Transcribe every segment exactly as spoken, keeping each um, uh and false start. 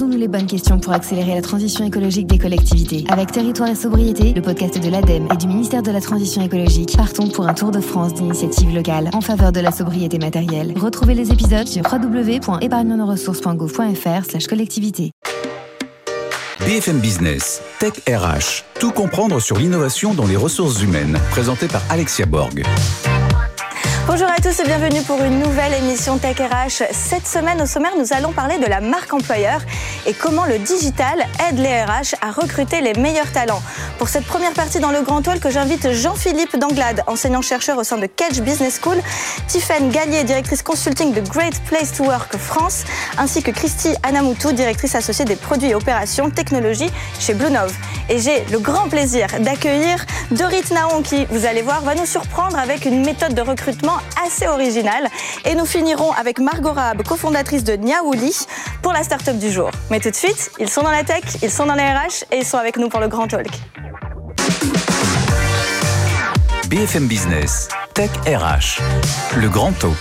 Posons-nous les bonnes questions pour accélérer la transition écologique des collectivités. Avec Territoire et Sobriété, le podcast de l'ADEME et du ministère de la Transition écologique, partons pour un tour de France d'initiatives locales en faveur de la sobriété matérielle. Retrouvez les épisodes sur w w w point épargne nos ressources point gouv point f r slash collectivité. B F M Business, Tech R H, tout comprendre sur l'innovation dans les ressources humaines, présenté par Alexia Borg. Bonjour à tous et bienvenue pour une nouvelle émission Tech R H. Cette semaine, au sommaire, nous allons parler de la marque employeur et comment le digital aide les R H à recruter les meilleurs talents. Pour cette première partie dans le Grand Talk, j'invite Jean-Philippe Danglade, enseignant-chercheur au sein de Kedge Business School, Tiffaine Gallier, directrice consulting de Great Place to Work France, ainsi que Christy Anamoutou, directrice associée des produits et opérations technologie chez Bluenove. Et j'ai le grand plaisir d'accueillir Dorit Naon qui, vous allez voir, va nous surprendre avec une méthode de recrutement assez originale. Et nous finirons avec Margot Raab, cofondatrice de Niaouli, pour la start-up du jour. Mais tout de suite, ils sont dans la tech, ils sont dans les R H et ils sont avec nous pour le Grand Talk. B F M Business, Tech R H, le Grand Talk.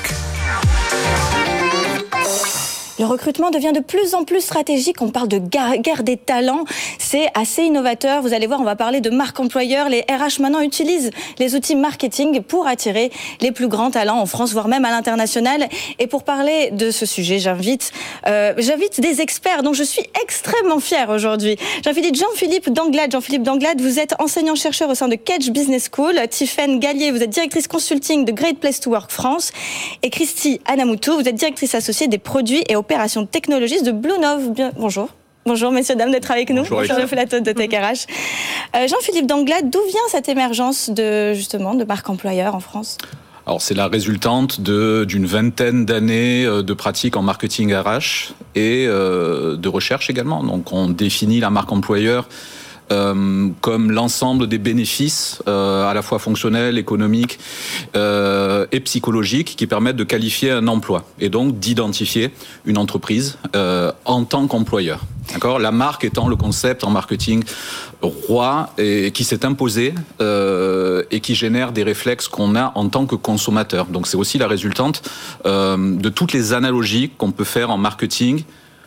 Le recrutement devient de plus en plus stratégique. On parle de guerre des talents. C'est assez innovateur. Vous allez voir, on va parler de marque employeur. Les R H maintenant utilisent les outils marketing pour attirer les plus grands talents en France, voire même à l'international. Et pour parler de ce sujet, j'invite, euh, j'invite des experts dont je suis extrêmement fière aujourd'hui. J'invite Jean-Philippe Danglade. Jean-Philippe Danglade, vous êtes enseignant-chercheur au sein de Kedge Business School. Tiffaine Gallier, vous êtes directrice consulting de Great Place to Work France. Et Christy Anamoutou, vous êtes directrice associée des produits et opérations technologistes de Bluenove. Bien, bonjour. Bonjour messieurs, dames, d'être avec nous. Bonjour, sur le plateau de Tech R H. Euh, Jean-Philippe Danglade, d'où vient cette émergence de, justement, de marque employeur en France ? Alors, c'est la résultante de, d'une vingtaine d'années de pratiques en marketing R H et euh, de recherche également. Donc, on définit la marque employeur Euh, comme l'ensemble des bénéfices euh, à la fois fonctionnels, économiques euh, et psychologiques qui permettent de qualifier un emploi et donc d'identifier une entreprise euh, en tant qu'employeur. D'accord ? La marque étant le concept en marketing roi et qui s'est imposé euh, et qui génère des réflexes qu'on a en tant que consommateur. Donc c'est aussi la résultante euh, de toutes les analogies qu'on peut faire en marketing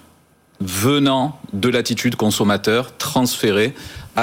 venant de l'attitude consommateur transférée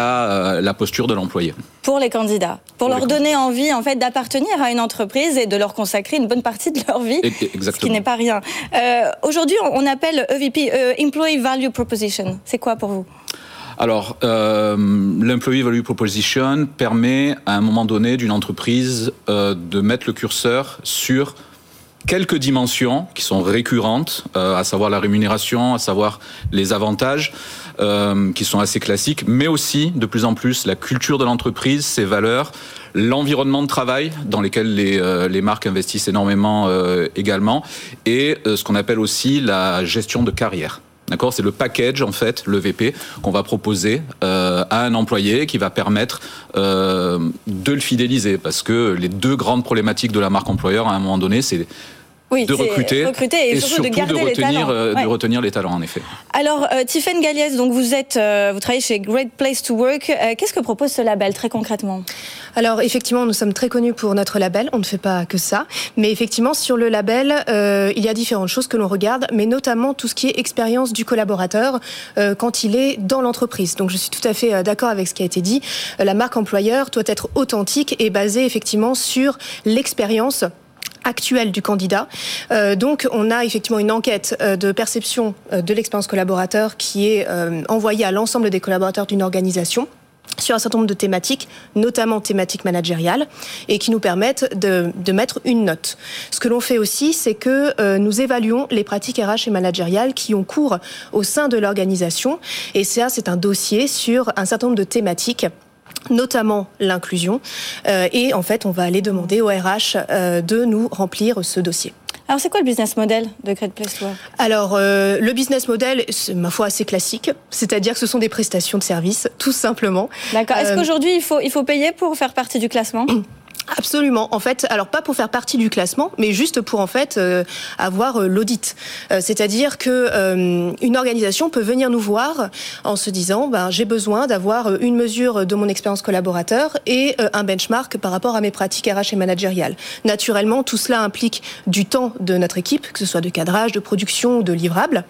à la posture de l'employé. Pour les candidats, pour, pour leur donner candidats. envie en fait d'appartenir à une entreprise et de leur consacrer une bonne partie de leur vie, Exactement. Ce qui n'est pas rien. Euh, aujourd'hui, on appelle E V P euh, Employee Value Proposition. C'est quoi pour vous ? Alors, euh, l'Employee Value Proposition permet à un moment donné d'une entreprise euh, de mettre le curseur sur quelques dimensions qui sont récurrentes, euh, à savoir la rémunération, à savoir les avantages, euh, qui sont assez classiques, mais aussi, de plus en plus, la culture de l'entreprise, ses valeurs, l'environnement de travail, dans lesquels les, euh, les marques investissent énormément euh, également, et euh, ce qu'on appelle aussi la gestion de carrière. D'accord, c'est le package, en fait, le V P, qu'on va proposer euh, à un employé qui va permettre euh, de le fidéliser. Parce que les deux grandes problématiques de la marque employeur, à un moment donné, c'est oui, de recruter, recruter et, et surtout, surtout de, garder de, retenir, les talents. Euh, ouais. de retenir les talents, en effet. Alors, euh, Tiffaine Gallier, donc vous, êtes, euh, vous travaillez chez Great Place to Work. Euh, qu'est-ce que propose ce label, très concrètement ? Alors, effectivement, nous sommes très connus pour notre label. On ne fait pas que ça. Mais effectivement, sur le label, euh, il y a différentes choses que l'on regarde, mais notamment tout ce qui est expérience du collaborateur euh, quand il est dans l'entreprise. Donc, je suis tout à fait euh, d'accord avec ce qui a été dit. Euh, la marque employeur doit être authentique et basée effectivement sur l'expérience actuelle du candidat. Euh, donc, on a effectivement une enquête euh, de perception euh, de l'expérience collaborateur qui est euh, envoyée à l'ensemble des collaborateurs d'une organisation sur un certain nombre de thématiques, notamment thématiques managériales, et qui nous permettent de, de mettre une note. Ce que l'on fait aussi, c'est que euh, nous évaluons les pratiques R H et managériales qui ont cours au sein de l'organisation, et ça, c'est un dossier sur un certain nombre de thématiques, notamment l'inclusion, euh, et en fait, on va aller demander au R H euh, de nous remplir ce dossier. Alors, c'est quoi le business model de Great Place to Work ? Alors, euh, le business model, c'est ma foi assez classique, c'est-à-dire que ce sont des prestations de services, tout simplement. D'accord. Est-ce euh, qu'aujourd'hui, il faut, il faut payer pour faire partie du classement ? Absolument. En fait, alors pas pour faire partie du classement, mais juste pour en fait euh, avoir euh, l'audit. Euh, c'est-à-dire que euh, une organisation peut venir nous voir en se disant, ben j'ai besoin d'avoir une mesure de mon expérience collaborateur et euh, un benchmark par rapport à mes pratiques R H et managériales. Naturellement, tout cela implique du temps de notre équipe, que ce soit de cadrage, de production ou de livrable.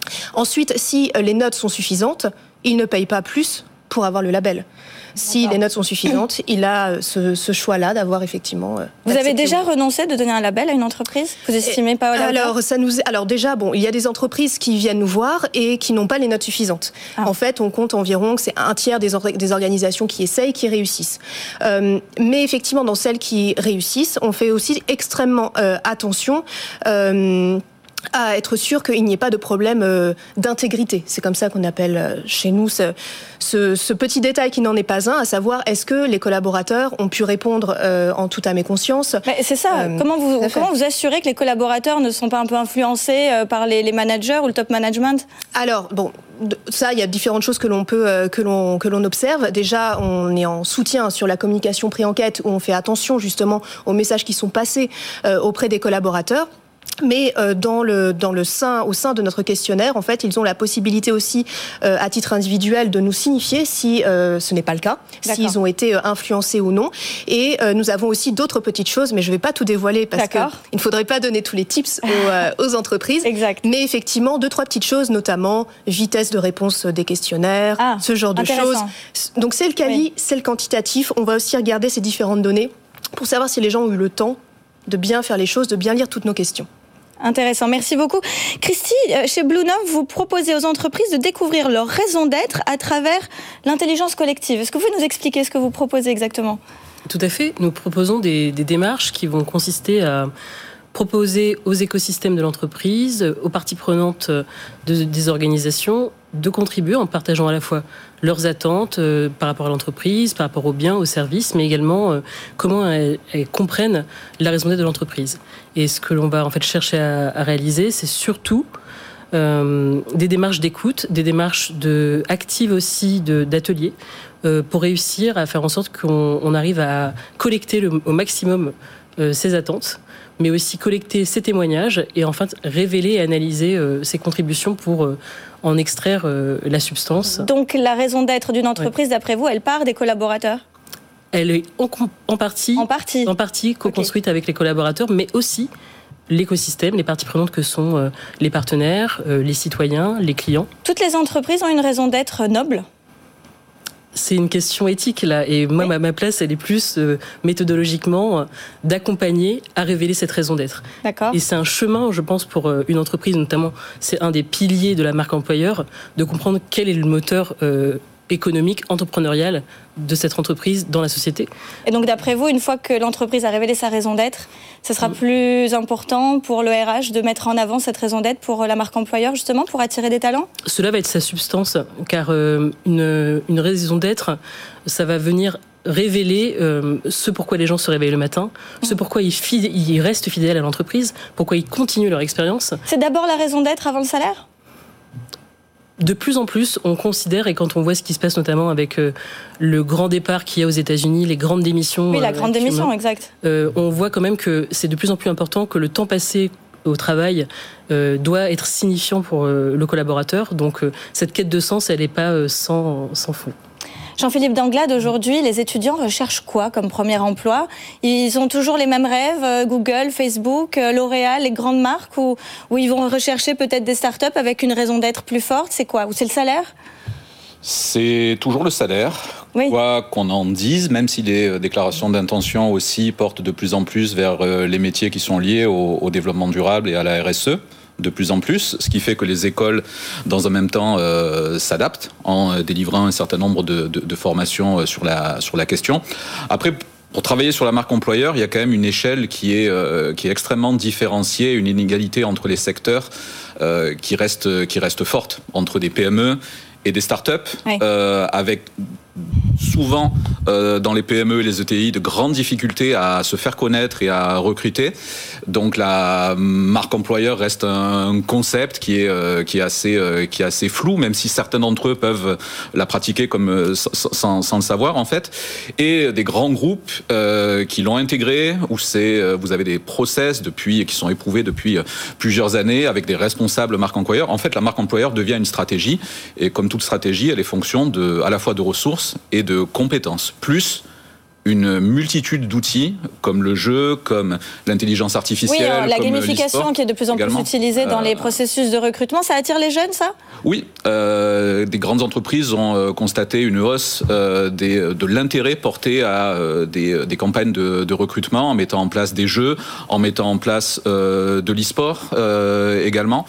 Ensuite, si les notes sont suffisantes, il ne paye pas plus pour avoir le label. Si D'accord. les notes sont suffisantes, il a ce, ce choix-là d'avoir effectivement... Vous avez déjà renoncé de donner un label à une entreprise ? Vous estimez pas à la alors, ça nous, alors déjà, bon, il y a des entreprises qui viennent nous voir et qui n'ont pas les notes suffisantes. Ah. En fait, on compte environ que c'est un tiers des, or- des organisations qui essayent, qui réussissent. Euh, mais effectivement, dans celles qui réussissent, on fait aussi extrêmement euh, attention... Euh, à être sûr qu'il n'y ait pas de problème euh, d'intégrité. C'est comme ça qu'on appelle euh, chez nous ce, ce, ce petit détail qui n'en est pas un, à savoir est-ce que les collaborateurs ont pu répondre euh, en toute âme et conscience. Mais c'est ça. Euh, comment vous comment vous assurez que les collaborateurs ne sont pas un peu influencés euh, par les, les managers ou le top management ? Alors bon. Ça, il y a différentes choses que l'on peut, euh, que l'on, que l'on observe. Déjà, on est en soutien sur la communication pré-enquête où on fait attention justement aux messages qui sont passés euh, auprès des collaborateurs. Mais euh, dans le dans le sein au sein de notre questionnaire, en fait, ils ont la possibilité aussi, euh, à titre individuel, de nous signifier si euh, ce n'est pas le cas, D'accord. s'ils ont été euh, influencés ou non. Et euh, nous avons aussi d'autres petites choses, mais je ne vais pas tout dévoiler parce qu'il ne faudrait pas donner tous les tips aux, euh, aux entreprises. Exact. Mais effectivement, deux trois petites choses, notamment vitesse de réponse des questionnaires, ah, ce genre de choses. Donc c'est le quali, oui. c'est le quantitatif. On va aussi regarder ces différentes données pour savoir si les gens ont eu le temps de bien faire les choses, de bien lire toutes nos questions. Intéressant, merci beaucoup. Christy, chez Bluenov, vous proposez aux entreprises de découvrir leur raison d'être à travers l'intelligence collective. Est-ce que vous pouvez nous expliquer ce que vous proposez exactement ? Tout à fait. Nous proposons des, des démarches qui vont consister à proposer aux écosystèmes de l'entreprise, aux parties prenantes de, des organisations, de contribuer en partageant à la fois leurs attentes euh, par rapport à l'entreprise, par rapport aux biens, aux services, mais également euh, comment elles, elles comprennent la raison d'être de l'entreprise. Et ce que l'on va en fait chercher à, à réaliser, c'est surtout euh, des démarches d'écoute, des démarches de, actives aussi de, d'ateliers, euh, pour réussir à faire en sorte qu'on on arrive à collecter le, au maximum euh, ces attentes, mais aussi collecter ces témoignages et enfin révéler et analyser euh, ces contributions pour euh, en extraire euh, la substance. Donc la raison d'être d'une entreprise, ouais. d'après vous, elle part des collaborateurs ? Elle est en, en partie, en partie, en partie co-construite okay. avec les collaborateurs, mais aussi l'écosystème, les parties prenantes que sont euh, les partenaires, euh, les citoyens, les clients. Toutes les entreprises ont une raison d'être noble ? C'est une question éthique, là. Et moi, oui. ma, ma place, elle est plus euh, méthodologiquement euh, d'accompagner à révéler cette raison d'être. D'accord. Et c'est un chemin, je pense, pour euh, une entreprise, notamment, c'est un des piliers de la marque employeur, de comprendre quel est le moteur euh, économique, entrepreneurial de cette entreprise dans la société. Et donc, d'après vous, une fois que l'entreprise a révélé sa raison d'être, ce sera mmh. plus important pour le R H de mettre en avant cette raison d'être pour la marque employeur, justement, pour attirer des talents ? Cela va être sa substance, car euh, une, une raison d'être, ça va venir révéler euh, ce pourquoi les gens se réveillent le matin, mmh. ce pourquoi ils, fid- ils restent fidèles à l'entreprise, pourquoi ils continuent leur expérience. C'est d'abord la raison d'être avant le salaire ? De plus en plus, on considère, et quand on voit ce qui se passe notamment avec euh, le grand départ qu'il y a aux États-Unis, les grandes démissions... Oui, la euh, grande démission, exact. Euh, on voit quand même que c'est de plus en plus important que le temps passé au travail euh, doit être signifiant pour euh, le collaborateur. Donc euh, cette quête de sens, elle n'est pas euh, sans, sans fond. Jean-Philippe Danglade, aujourd'hui, les étudiants recherchent quoi comme premier emploi ? Ils ont toujours les mêmes rêves, Google, Facebook, L'Oréal, les grandes marques, ou, ou ils vont rechercher peut-être des startups avec une raison d'être plus forte ? C'est quoi ? Ou c'est le salaire ? C'est toujours le salaire, oui. Quoi qu'on en dise, même si les déclarations d'intention aussi portent de plus en plus vers les métiers qui sont liés au, au développement durable et à la R S E. De plus en plus, ce qui fait que les écoles, dans un même temps, euh, s'adaptent en délivrant un certain nombre de, de, de formations sur la, sur la question. Après, pour travailler sur la marque employeur, il y a quand même une échelle qui est, euh, qui est extrêmement différenciée, une inégalité entre les secteurs euh, qui reste, qui reste forte entre des P M E et des startups, oui. euh, avec souvent euh, dans les P M E et les E T I de grandes difficultés à se faire connaître et à recruter. Donc la marque employeur reste un concept qui est euh, qui est assez euh, qui est assez flou, même si certains d'entre eux peuvent la pratiquer comme euh, sans, sans le savoir en fait. Et des grands groupes euh, qui l'ont intégré, où c'est euh, vous avez des process depuis qui sont éprouvés depuis plusieurs années avec des responsables marque employeur. En fait, la marque employeur devient une stratégie, et comme toute stratégie, elle est fonction de à la fois de ressources et de compétences, plus une multitude d'outils, comme le jeu, comme l'intelligence artificielle, oui, la comme gamification l'e-sport, qui est de plus en également. plus utilisée dans euh... les processus de recrutement. Ça attire les jeunes, ça ? Oui, euh, des grandes entreprises ont euh, constaté une hausse euh, des, de l'intérêt porté à euh, des, des campagnes de, de recrutement en mettant en place des jeux, en mettant en place euh, de l'e-sport euh, également.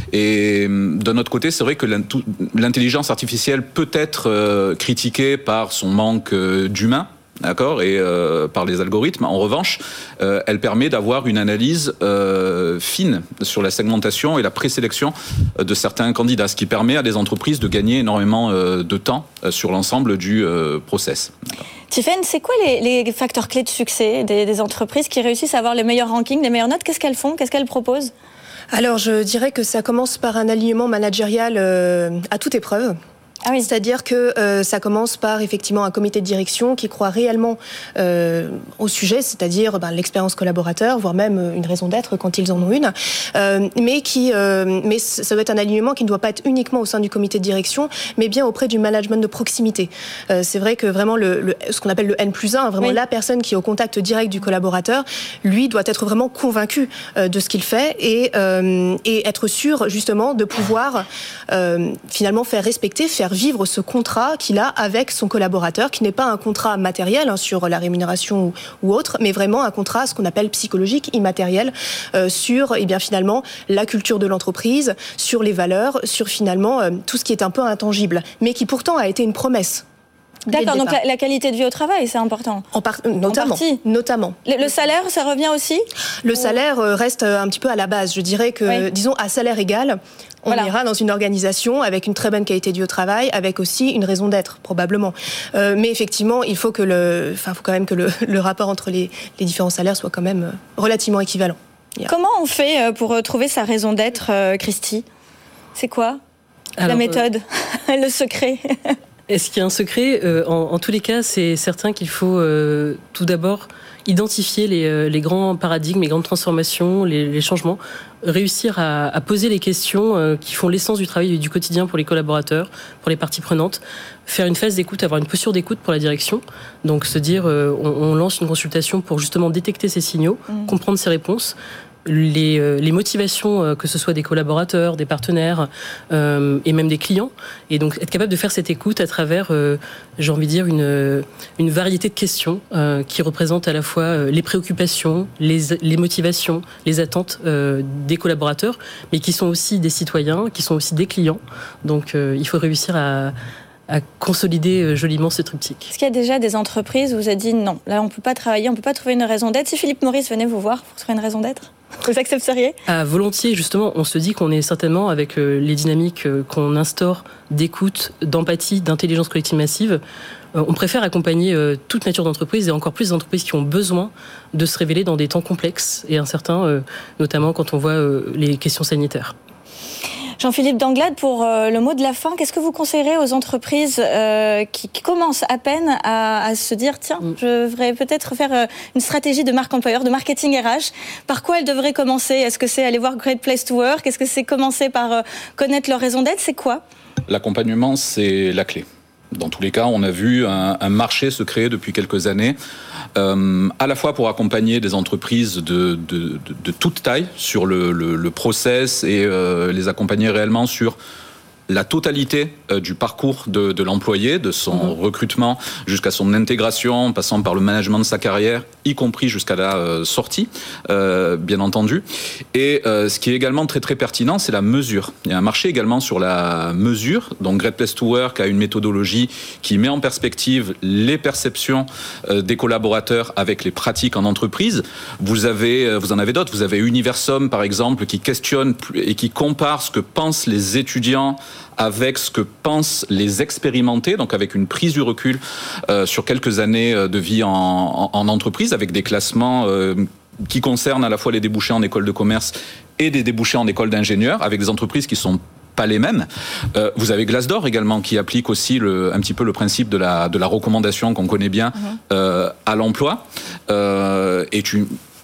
Et d'un autre côté, c'est vrai que l'intelligence artificielle peut être euh, critiquée par son manque euh, d'humain. D'accord, et euh, par les algorithmes. En revanche, euh, elle permet d'avoir une analyse euh, fine sur la segmentation et la présélection de certains candidats, ce qui permet à des entreprises de gagner énormément euh, de temps euh, sur l'ensemble du euh, process. Tiffaine, c'est quoi les, les facteurs clés de succès des, des entreprises qui réussissent à avoir les meilleurs rankings, les meilleures notes ? Qu'est-ce qu'elles font ? Qu'est-ce qu'elles proposent ? Alors, je dirais que ça commence par un alignement managérial euh, à toute épreuve. Ah oui. C'est-à-dire que euh, ça commence par effectivement un comité de direction qui croit réellement euh, au sujet, c'est-à-dire ben, l'expérience collaborateur, voire même une raison d'être quand ils en ont une. Euh, mais qui, euh, mais ça doit être un alignement qui ne doit pas être uniquement au sein du comité de direction, mais bien auprès du management de proximité. Euh, c'est vrai que vraiment le, le, ce qu'on appelle le N plus un, vraiment oui. la personne qui est au contact direct du collaborateur, lui doit être vraiment convaincu euh, de ce qu'il fait et, euh, et être sûr justement de pouvoir euh, finalement faire respecter, faire vivre ce contrat qu'il a avec son collaborateur, qui n'est pas un contrat matériel hein, sur la rémunération ou, ou autre, mais vraiment un contrat, ce qu'on appelle psychologique, immatériel, euh, sur eh bien, finalement la culture de l'entreprise, sur les valeurs, sur finalement euh, tout ce qui est un peu intangible, mais qui pourtant a été une promesse. D'accord, donc la, la qualité de vie au travail, c'est important. En par, notamment, en partie. Notamment. Le, le salaire, ça revient aussi ? Le salaire reste un petit peu à la base. Je dirais que, oui. disons, à salaire égal, on voilà. ira dans une organisation avec une très bonne qualité de vie au travail, avec aussi une raison d'être, probablement. Euh, mais effectivement, il faut que le, enfin, faut quand même que le, le rapport entre les, les différents salaires soit quand même relativement équivalent. Yeah. Comment on fait pour trouver sa raison d'être, Christy ? C'est quoi Alors, la méthode, euh... le secret ? Est-ce qu'il y a un secret ? euh, en, en tous les cas, c'est certain qu'il faut euh, tout d'abord identifier les, euh, les grands paradigmes, les grandes transformations, les, les changements, réussir à, à poser les questions euh, qui font l'essence du travail et du quotidien pour les collaborateurs, pour les parties prenantes, faire une phase d'écoute, avoir une posture d'écoute pour la direction, donc se dire euh, on, on lance une consultation pour justement détecter ces signaux, mmh. comprendre ces réponses, Les, euh, les motivations, euh, que ce soit des collaborateurs, des partenaires euh, et même des clients, et donc être capable de faire cette écoute à travers, euh, j'ai envie de dire, une, une variété de questions euh, qui représentent à la fois euh, les préoccupations, les, les motivations, les attentes euh, des collaborateurs, mais qui sont aussi des citoyens, qui sont aussi des clients. Donc euh, il faut réussir à à consolider joliment ce triptyque. Est-ce qu'il y a déjà des entreprises où vous avez dit non, là on ne peut pas travailler, on ne peut pas trouver une raison d'être ? Si Philippe Maurice venait vous voir pour trouver une raison d'être, vous accepteriez ? À volontiers, justement, on se dit qu'on est certainement, avec les dynamiques qu'on instaure d'écoute, d'empathie, d'intelligence collective massive, on préfère accompagner toute nature d'entreprise et encore plus d'entreprises qui ont besoin de se révéler dans des temps complexes et incertains, notamment quand on voit les questions sanitaires. Jean-Philippe Danglade, pour euh, le mot de la fin, qu'est-ce que vous conseillerez aux entreprises euh, qui, qui commencent à peine à, à se dire tiens, mm. je devrais peut-être faire euh, une stratégie de marque employeur, de marketing R H. Par quoi elles devraient commencer ? Est-ce que c'est aller voir Great Place to Work ? Est-ce que c'est commencer par euh, connaître leur raison d'être ? C'est quoi ? L'accompagnement, c'est la clé. Dans tous les cas, on a vu un, un marché se créer depuis quelques années, euh, à la fois pour accompagner des entreprises de, de, de, de toute taille sur le, le, le process et euh, les accompagner réellement sur la totalité euh, du parcours de, de l'employé, de son mmh. recrutement jusqu'à son intégration, en passant par le management de sa carrière, y compris jusqu'à la euh, sortie, euh, bien entendu. Et euh, ce qui est également très très pertinent, c'est la mesure. Il y a un marché également sur la mesure. Donc Great Place to Work a une méthodologie qui met en perspective les perceptions euh, des collaborateurs avec les pratiques en entreprise. Vous avez, euh, vous en avez d'autres. Vous avez Universum, par exemple, qui questionne et qui compare ce que pensent les étudiants avec ce que pensent les expérimentés, donc avec une prise du recul euh, sur quelques années de vie en, en, en entreprise, avec des classements euh, qui concernent à la fois les débouchés en école de commerce et des débouchés en école d'ingénieur, avec des entreprises qui sont pas les mêmes. Euh, vous avez Glassdoor également qui applique aussi le, un petit peu le principe de la, de la recommandation qu'on connaît bien mmh. euh, à l'emploi. Euh, et tu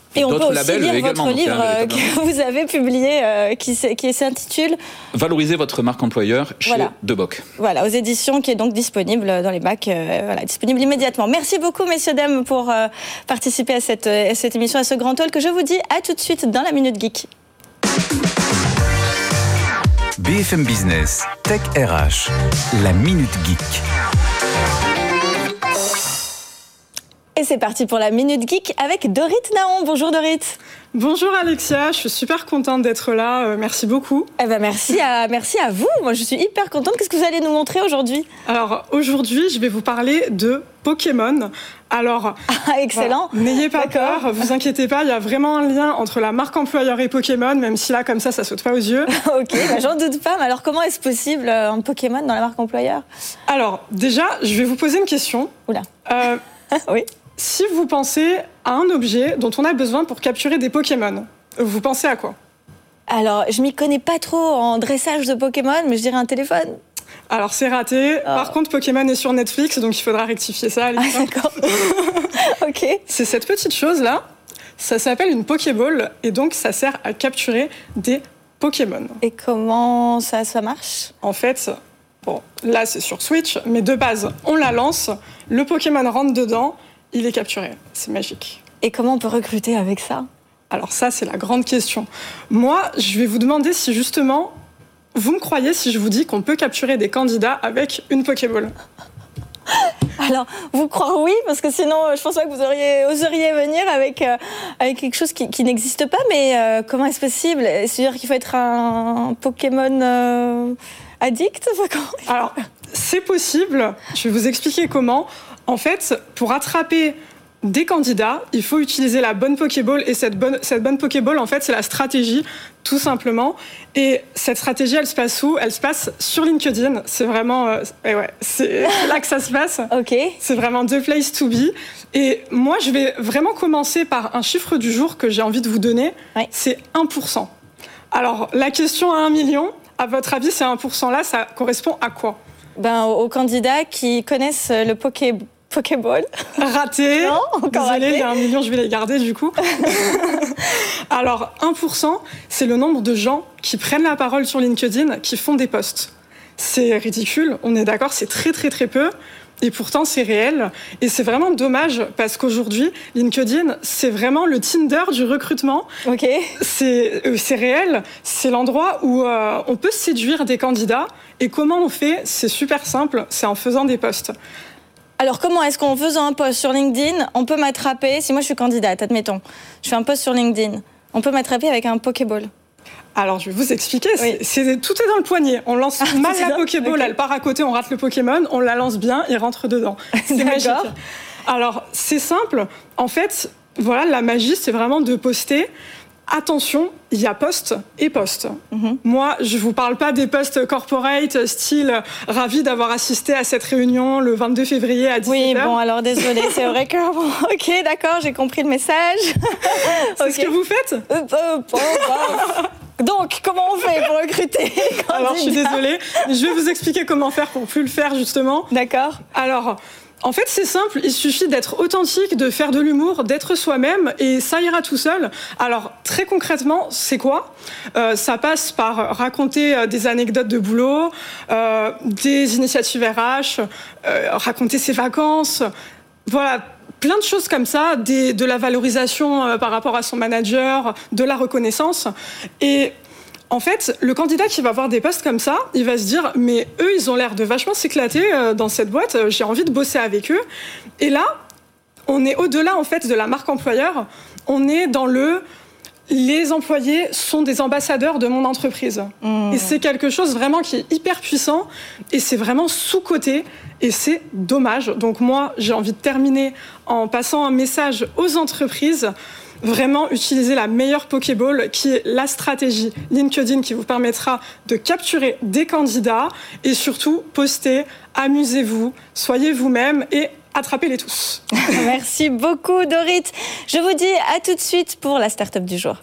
Et on peut aussi labels lire également, votre livre hein, que vous avez publié euh, qui, qui s'intitule « Valoriser votre marque employeur chez voilà. Deboc ». Voilà, aux éditions, qui est donc disponible dans les bacs, euh, voilà, disponible immédiatement. Merci beaucoup, messieurs, dames, pour euh, participer à cette, à cette émission, à ce grand talk, que je vous dis à tout de suite dans la Minute Geek. B F M Business, Tech R H, la Minute Geek. Et c'est parti pour la Minute Geek avec Dorit Naon. Bonjour Dorit. Bonjour Alexia, je suis super contente d'être là, euh, merci beaucoup. Eh ben merci à, merci à vous, moi je suis hyper contente. Qu'est-ce que vous allez nous montrer aujourd'hui ? Alors aujourd'hui, je vais vous parler de Pokémon. Alors, ah, excellent. Voilà, n'ayez pas D'accord. peur, vous inquiétez pas, il y a vraiment un lien entre la marque employeur et Pokémon, même si là, comme ça, ça saute pas aux yeux. Ok, bah, j'en doute pas, mais alors comment est-ce possible un Pokémon dans la marque employeur ? Alors, déjà, je vais vous poser une question. Oula. Euh, oui. Si vous pensez à un objet dont on a besoin pour capturer des Pokémon, vous pensez à quoi ? Alors, je m'y connais pas trop en dressage de Pokémon, mais je dirais un téléphone. Alors, c'est raté. Oh. Par contre, Pokémon est sur Netflix, donc il faudra rectifier ça. Ah, d'accord. Ok. C'est cette petite chose-là. Ça s'appelle une Pokéball, et donc ça sert à capturer des Pokémon. Et comment ça, ça marche ? En fait, bon, là, c'est sur Switch, mais de base, on la lance, le Pokémon rentre dedans, il est capturé. C'est magique. Et comment on peut recruter avec ça ? Alors ça, c'est la grande question. Moi, je vais vous demander si justement, vous me croyez si je vous dis qu'on peut capturer des candidats avec une Pokéball ? Alors, vous croire oui, parce que sinon, je pense pas que vous auriez, oseriez venir avec, euh, avec quelque chose qui, qui n'existe pas, mais euh, comment est-ce possible ? C'est-à-dire qu'il faut être un Pokémon euh, addict ? Alors, c'est possible. Je vais vous expliquer comment. En fait, pour attraper des candidats, il faut utiliser la bonne Pokéball. Et cette bonne, cette bonne Pokéball, en fait, c'est la stratégie, tout simplement. Et cette stratégie, elle se passe où ? Elle se passe sur LinkedIn. C'est vraiment... Euh, et ouais, c'est là que ça se passe. Ok. C'est vraiment the place to be. Et moi, je vais vraiment commencer par un chiffre du jour que j'ai envie de vous donner. Ouais. C'est un pour cent. Alors, la question à un million, à votre avis, ces un pour cent là, ça correspond à quoi ? Ben, aux candidats qui connaissent le Poké... Pokéball. Raté. Non, encore Désolée, raté. il y a un million, je vais les garder du coup. Alors, un pour cent, c'est le nombre de gens qui prennent la parole sur LinkedIn, qui font des posts. C'est ridicule, on est d'accord, c'est très très très peu. Et pourtant, c'est réel. Et c'est vraiment dommage parce qu'aujourd'hui, LinkedIn, c'est vraiment le Tinder du recrutement. Ok. C'est, euh, c'est réel. C'est l'endroit où euh, on peut séduire des candidats. Et comment on fait ? C'est super simple, c'est en faisant des posts. Alors, comment est-ce qu'en faisant un post sur LinkedIn, on peut m'attraper, si moi je suis candidate, admettons, je fais un post sur LinkedIn, on peut m'attraper avec un Pokéball ? Alors, je vais vous expliquer. Oui. C'est, c'est, tout est dans le poignet. On lance Ah, mal c'est la ça. Pokéball, Okay. Elle part à côté, on rate le Pokémon, on la lance bien, il rentre dedans. C'est D'accord. magique. Alors, c'est simple. En fait, voilà, la magie, c'est vraiment de poster. Attention, il y a post et post. Mm-hmm. Moi, je vous parle pas des posts corporate, style ravi d'avoir assisté à cette réunion le vingt-deux février à dix-sept heures. Oui, bon, alors désolée, c'est vrai que... Bon, ok, d'accord, j'ai compris le message. C'est okay. Ce que vous faites euh, euh, oh, oh. Donc, comment on fait pour recruter les candidats ? Alors, je suis désolée, je vais vous expliquer comment faire pour plus le faire, justement. D'accord. Alors... En fait, c'est simple, il suffit d'être authentique, de faire de l'humour, d'être soi-même, et ça ira tout seul. Alors, très concrètement, c'est quoi ? euh, Ça passe par raconter euh, des anecdotes de boulot, euh, des initiatives R H, euh, raconter ses vacances, voilà, plein de choses comme ça, des, de la valorisation euh, par rapport à son manager, de la reconnaissance. Et... En fait, le candidat qui va voir des postes comme ça, il va se dire « mais eux, ils ont l'air de vachement s'éclater dans cette boîte, j'ai envie de bosser avec eux ». Et là, on est au-delà en fait de la marque employeur, on est dans le « les employés sont des ambassadeurs de mon entreprise mmh. ». Et c'est quelque chose vraiment qui est hyper puissant et c'est vraiment sous-coté et c'est dommage. Donc moi, j'ai envie de terminer en passant un message aux entreprises. Vraiment utiliser la meilleure Pokéball qui est la stratégie LinkedIn qui vous permettra de capturer des candidats et surtout postez, amusez-vous, soyez vous-même et attrapez-les tous. Merci beaucoup Dorit. Je vous dis à tout de suite pour la start-up du jour.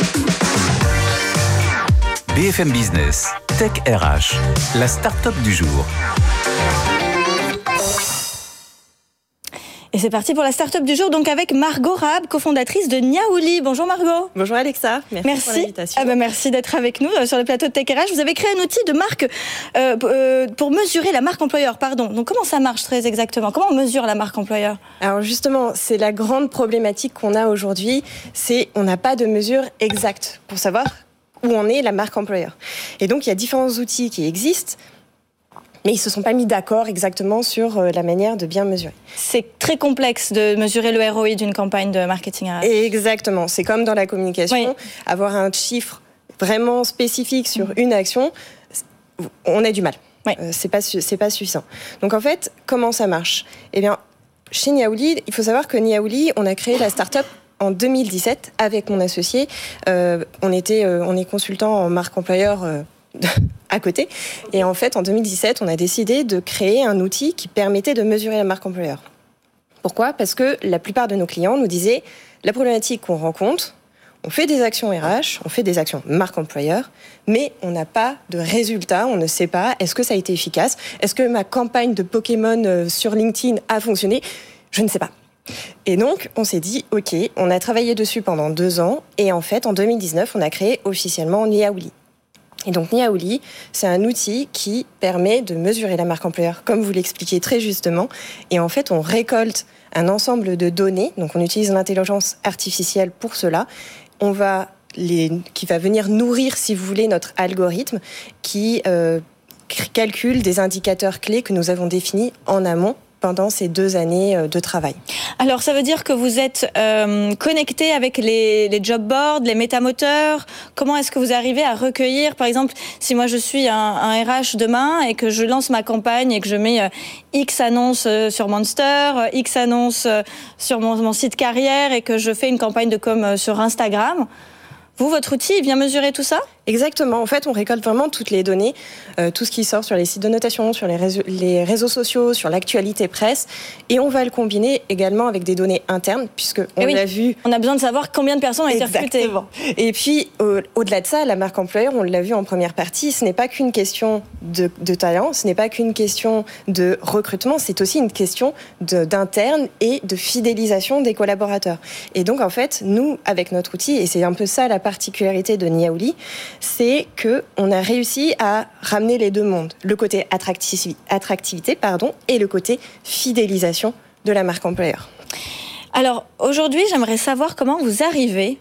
B F M Business, Tech R H, la start-up du jour. Et c'est parti pour la start-up du jour, donc avec Margot Raab, cofondatrice de Niaouli. Bonjour Margot. Bonjour Alexa, merci, merci. pour l'invitation. Ah ben merci d'être avec nous euh, sur le plateau de Tech R H. Vous avez créé un outil de marque euh, euh, pour mesurer la marque employeur, pardon. Donc comment ça marche très exactement? Comment on mesure la marque employeur? Alors justement, c'est la grande problématique qu'on a aujourd'hui, c'est on n'a pas de mesure exacte pour savoir où en est la marque employeur. Et donc il y a différents outils qui existent, mais ils ne se sont pas mis d'accord exactement sur la manière de bien mesurer. C'est très complexe de mesurer le R O I d'une campagne de marketing R H. Exactement, c'est comme dans la communication, oui. Avoir un chiffre vraiment spécifique sur mmh. une action, on a du mal. Oui. Euh, c'est pas, c'est pas suffisant. Donc en fait, comment ça marche? Eh bien, chez Niaouli, il faut savoir que Niaouli, on a créé la start-up en deux mille dix-sept avec mon associé. Euh, on, était, euh, on est consultant en marque employeur euh, à côté. Et en fait, en deux mille dix-sept, on a décidé de créer un outil qui permettait de mesurer la marque employeur. Pourquoi? Parce que la plupart de nos clients nous disaient la problématique qu'on rencontre, on fait des actions R H, on fait des actions marque employeur, mais on n'a pas de résultat, on ne sait pas, est-ce que ça a été efficace? Est-ce que ma campagne de Pokémon sur LinkedIn a fonctionné? Je ne sais pas. Et donc, on s'est dit, ok, on a travaillé dessus pendant deux ans, et en fait, en deux mille dix-neuf, on a créé officiellement Niaouli. Et donc Niaouli, c'est un outil qui permet de mesurer la marque employeur, comme vous l'expliquez très justement. Et en fait, on récolte un ensemble de données. Donc on utilise l'intelligence artificielle pour cela. On va les, qui va venir nourrir, si vous voulez, notre algorithme qui euh, calcule des indicateurs clés que nous avons définis en amont pendant ces deux années de travail. Alors, ça veut dire que vous êtes euh, connecté avec les, les job boards, les métamoteurs. Comment est-ce que vous arrivez à recueillir, par exemple, si moi je suis un, un R H demain et que je lance ma campagne et que je mets euh, X annonces euh, sur Monster, euh, X annonces euh, sur mon, mon site carrière et que je fais une campagne de com euh, sur Instagram, vous, votre outil, il vient mesurer tout ça ? Exactement. En fait, on récolte vraiment toutes les données, euh, tout ce qui sort sur les sites de notation, sur les réseaux, les réseaux sociaux, sur l'actualité presse, et on va le combiner également avec des données internes, puisque on oui, l'a vu. On a besoin de savoir combien de personnes ont été recrutées. Et puis, au, au-delà de ça, la marque employeur, on l'a vu en première partie, ce n'est pas qu'une question de, de talent, ce n'est pas qu'une question de recrutement, c'est aussi une question de, d'interne et de fidélisation des collaborateurs. Et donc, en fait, nous, avec notre outil, et c'est un peu ça la particularité de Niaouli, c'est qu'on a réussi à ramener les deux mondes, le côté attractivité, attractivité pardon, et le côté fidélisation de la marque employeur. Alors, aujourd'hui, j'aimerais savoir comment vous arrivez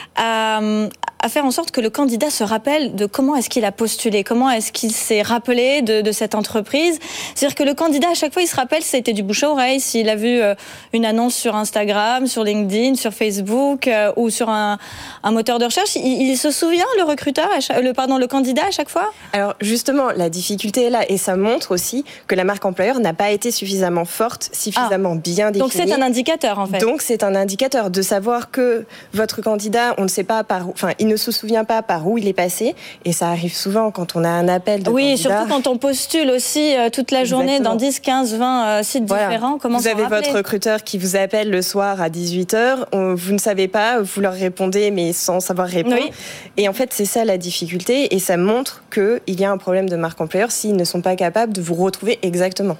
à, à faire en sorte que le candidat se rappelle de comment est-ce qu'il a postulé, comment est-ce qu'il s'est rappelé de, de cette entreprise. C'est-à-dire que le candidat, à chaque fois, il se rappelle si c'était du bouche à oreille, s'il a vu une annonce sur Instagram, sur LinkedIn, sur Facebook euh, ou sur un, un moteur de recherche. Il, il se souvient, le recruteur, le, pardon, le candidat à chaque fois? Alors justement, la difficulté est là et ça montre aussi que la marque employeur n'a pas été suffisamment forte, suffisamment ah. bien définie. Donc c'est un indicateur en fait. Donc c'est un indicateur de savoir que votre candidat, on ne sait pas par où, enfin, il ne se souvient pas par où il est passé, et ça arrive souvent quand on a un appel de oui, candidat. Oui, surtout quand on postule aussi euh, toute la journée Exactement. Dans dix, quinze, vingt euh, sites voilà. différents. Comment vous avez rappeler? Votre recruteur qui vous appelle le soir à dix-huit heures, on, vous ne savez pas, vous leur répondez mais sans savoir répondre. Oui. Et en fait, c'est ça la difficulté, et ça montre qu'il y a un problème de marque employeur s'ils ne sont pas capables de vous retrouver exactement.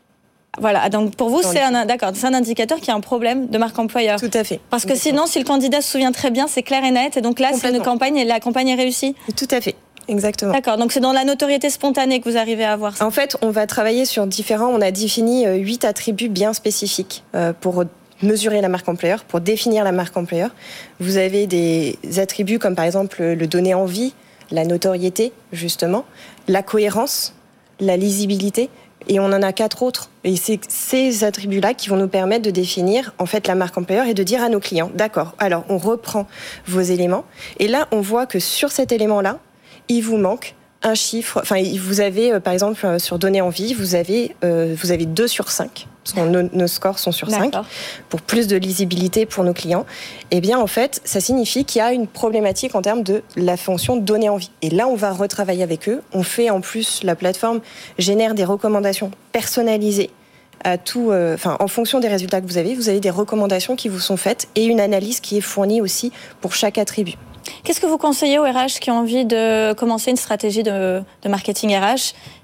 Voilà, donc pour vous, c'est un, d'accord, c'est un indicateur qui a un problème de marque employeur. Tout à fait. Parce que sinon, si le candidat se souvient très bien, c'est clair et net, et donc là, c'est une campagne, et la campagne est réussie. Tout à fait. Exactement. D'accord, donc c'est dans la notoriété spontanée que vous arrivez à avoir ça. En fait, on va travailler sur différents, on a défini huit attributs bien spécifiques euh, pour mesurer la marque employeur, pour définir la marque employeur. Vous avez des attributs comme par exemple le donner envie, la notoriété, justement, la cohérence, la lisibilité. Et on en a quatre autres. Et c'est ces attributs-là qui vont nous permettre de définir en fait la marque employeur et de dire à nos clients, d'accord, alors on reprend vos éléments. Et là, on voit que sur cet élément-là, il vous manque un chiffre. Enfin, vous avez, par exemple, sur donner envie, vous avez, euh, vous avez deux sur cinq. Parce que nos, nos scores sont sur cinq. Pour plus de lisibilité pour nos clients. Eh bien, en fait, ça signifie qu'il y a une problématique en termes de la fonction donner envie. Et là, on va retravailler avec eux. On fait, en plus, la plateforme génère des recommandations personnalisées à tout, euh, enfin, en fonction des résultats que vous avez, vous avez des recommandations qui vous sont faites et une analyse qui est fournie aussi pour chaque attribut. Qu'est-ce que vous conseillez aux R H qui ont envie de commencer une stratégie de, de marketing R H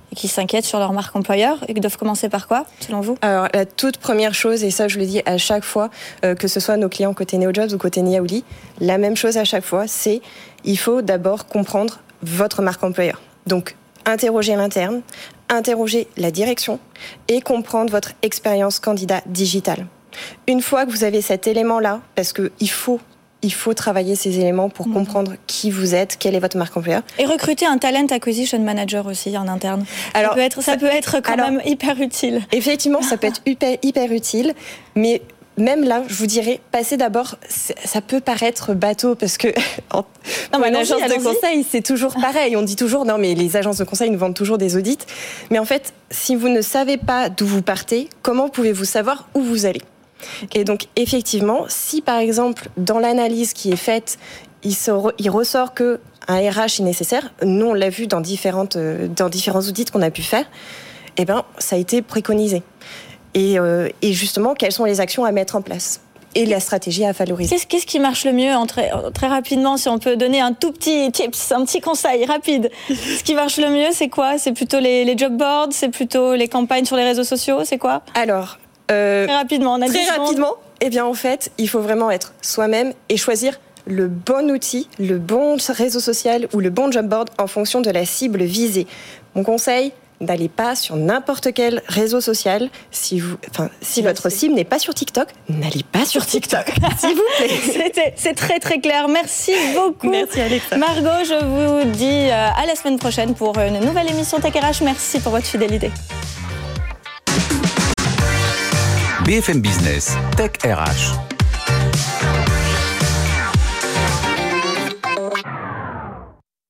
et qui s'inquiètent sur leur marque employeur et qui doivent commencer par quoi, selon vous ? Alors, la toute première chose, et ça je le dis à chaque fois, euh, que ce soit nos clients côté NeoJobs ou côté Niaouli, la même chose à chaque fois, c'est il faut d'abord comprendre votre marque employeur. Donc, interroger l'interne, interroger la direction et comprendre votre expérience candidat digitale. Une fois que vous avez cet élément-là, parce qu'il faut Il faut travailler ces éléments pour mmh. comprendre qui vous êtes, quelle est votre marque employeur. Et recruter un talent acquisition manager aussi en interne. Alors, ça peut être, ça peut être quand alors, même hyper utile. Effectivement, ça peut être hyper, hyper utile, mais même là, je vous dirais, passer d'abord, ça peut paraître bateau parce que en, non, mais une agence de conseil, c'est toujours pareil. On dit toujours, non mais les agences de conseil nous vendent toujours des audits. Mais en fait, si vous ne savez pas d'où vous partez, comment pouvez-vous savoir où vous allez ? Et donc, effectivement, si par exemple, dans l'analyse qui est faite, il, sort, il ressort qu'un R H est nécessaire, nous on l'a vu dans, différentes, dans différents audits qu'on a pu faire, eh ben, ça a été préconisé. Et, euh, et justement, quelles sont les actions à mettre en place ? Et la stratégie à valoriser. Qu'est-ce, qu'est-ce qui marche le mieux en très, très rapidement, si on peut donner un tout petit tips, un petit conseil rapide. Ce qui marche le mieux, c'est quoi ? C'est plutôt les, les job boards, c'est plutôt les campagnes sur les réseaux sociaux, c'est quoi ? Alors, euh, très rapidement, on a très rapidement. Eh bien, en fait, il faut vraiment être soi-même et choisir le bon outil, le bon réseau social ou le bon job board en fonction de la cible visée. Mon conseil, n'allez pas sur n'importe quel réseau social. Si, vous, enfin, si votre cible n'est pas sur TikTok, n'allez pas sur TikTok, s'il vous plaît. C'était, c'est très très clair. Merci beaucoup. Merci Alexa. Margot, je vous dis à la semaine prochaine pour une nouvelle émission Tech R H. Merci pour votre fidélité. B F M Business, Tech R H.